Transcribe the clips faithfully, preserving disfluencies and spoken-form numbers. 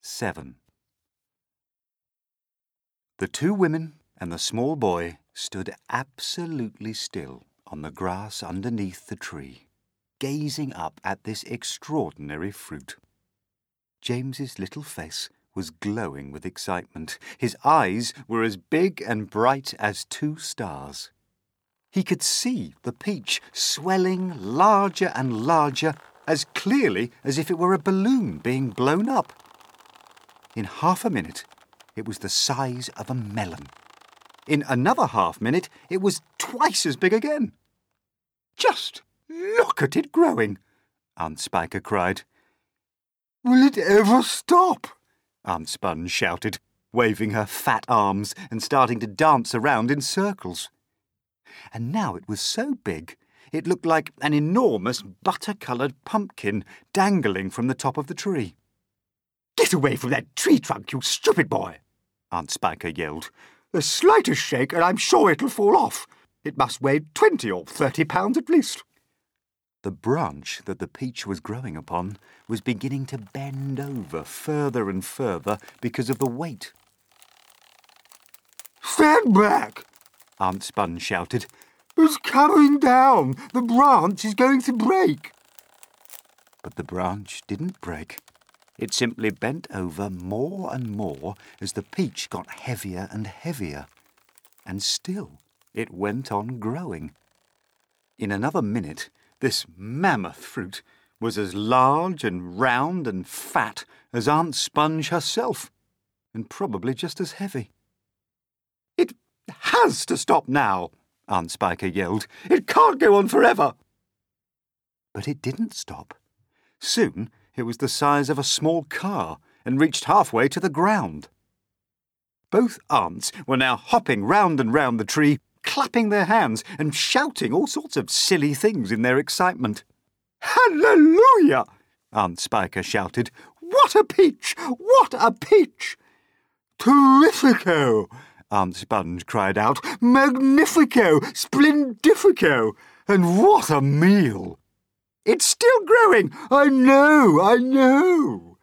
seven. The two women and the small boy stood absolutely still on the grass underneath the tree, gazing up at this extraordinary fruit. James's little face was glowing with excitement. His eyes were as big and bright as two stars. He could see the peach swelling larger and larger, as clearly as if it were a balloon being blown up. In half a minute, it was the size of a melon. In another half minute, it was twice as big again. "Just look at it growing," Aunt Spiker cried. "Will it ever stop?" Aunt Sponge shouted, waving her fat arms and starting to dance around in circles. And now it was so big, it looked like an enormous butter-coloured pumpkin dangling from the top of the tree. "Get away from that tree trunk, you stupid boy!" Aunt Spiker yelled. "The slightest shake and I'm sure it'll fall off. It must weigh twenty or thirty pounds at least." The branch that the peach was growing upon was beginning to bend over further and further because of the weight. "Stand back!" Aunt Sponge shouted. "It's coming down! The branch is going to break!" But the branch didn't break. It simply bent over more and more as the peach got heavier and heavier. And still it went on growing. In another minute, this mammoth fruit was as large and round and fat as Aunt Sponge herself, and probably just as heavy. "It has to stop now," Aunt Spiker yelled. "It can't go on forever." But it didn't stop. Soon it was the size of a small car and reached halfway to the ground. Both aunts were now hopping round and round the tree, clapping their hands and shouting all sorts of silly things in their excitement. "Hallelujah!" Aunt Spiker shouted. "What a peach! What a peach!" "Terrifico!" Aunt Sponge cried out. "Magnifico! Splendifico! And what a meal!" "It's still growing! I know, I know!"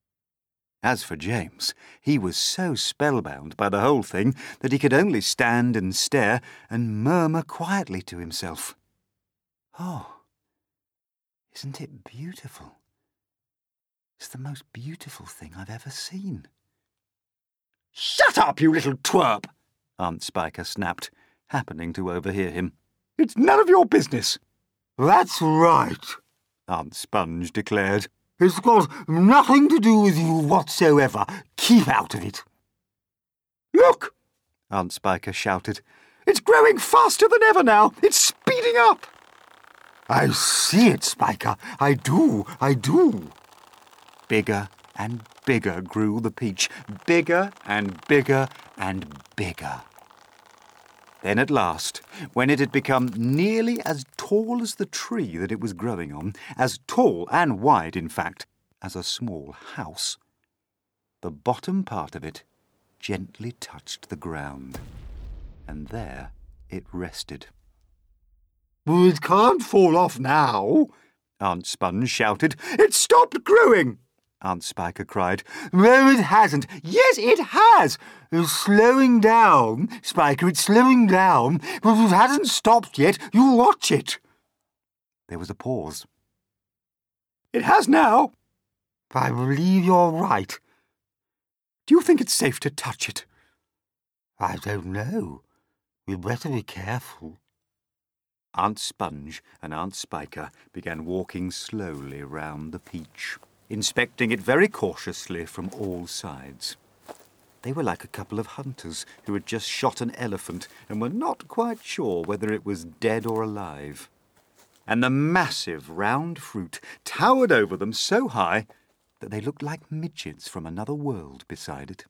As for James, he was so spellbound by the whole thing that he could only stand and stare and murmur quietly to himself. "Oh, isn't it beautiful? It's the most beautiful thing I've ever seen." "Shut up, you little twerp!" Aunt Spiker snapped, happening to overhear him. "It's none of your business." "That's right," Aunt Sponge declared. "It's got nothing to do with you whatsoever. Keep out of it." "Look!" Aunt Spiker shouted. "It's growing faster than ever now. It's speeding up." "I see it, Spiker. I do, I do." Bigger and bigger grew the peach. Bigger and bigger and bigger. Then at last, when it had become nearly as tall as the tree that it was growing on, as tall and wide, in fact, as a small house, the bottom part of it gently touched the ground, and there it rested. "It can't fall off now," Aunt Sponge shouted. "It's stopped growing!" Aunt Spiker cried. "No, it hasn't." "Yes, it has!" "It's slowing down, Spiker, it's slowing down, but it hasn't stopped yet. You watch it." There was a pause. "It has now." "I believe you're right." "Do you think it's safe to touch it?" "I don't know. We'd better be careful." Aunt Sponge and Aunt Spiker began walking slowly round the peach, inspecting it very cautiously from all sides. They were like a couple of hunters who had just shot an elephant and were not quite sure whether it was dead or alive. And the massive round fruit towered over them so high that they looked like midgets from another world beside it.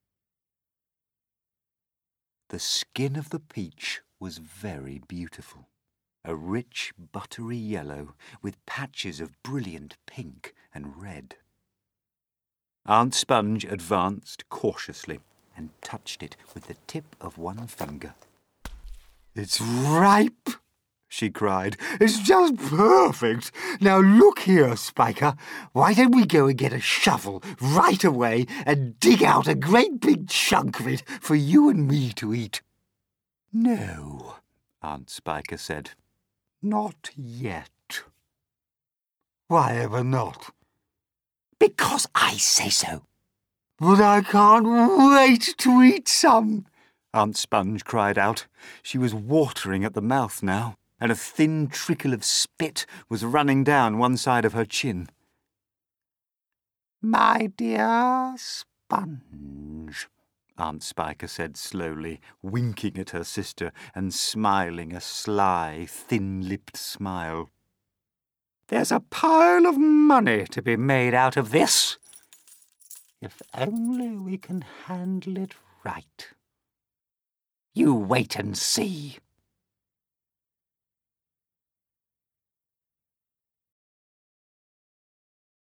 The skin of the peach was very beautiful. A rich, buttery yellow with patches of brilliant pink and red. Aunt Sponge advanced cautiously and touched it with the tip of one finger. "It's ripe," she cried. "It's just perfect. Now look here, Spiker. Why don't we go and get a shovel right away and dig out a great big chunk of it for you and me to eat?" "No," Aunt Spiker said. "Not yet." "Why ever not?" "Because I say so." "But I can't wait to eat some," Aunt Sponge cried out. She was watering at the mouth now, and a thin trickle of spit was running down one side of her chin. "My dear Sponge," Aunt Spiker said slowly, winking at her sister and smiling a sly, thin-lipped smile. "There's a pile of money to be made out of this, if only we can handle it right. You wait and see."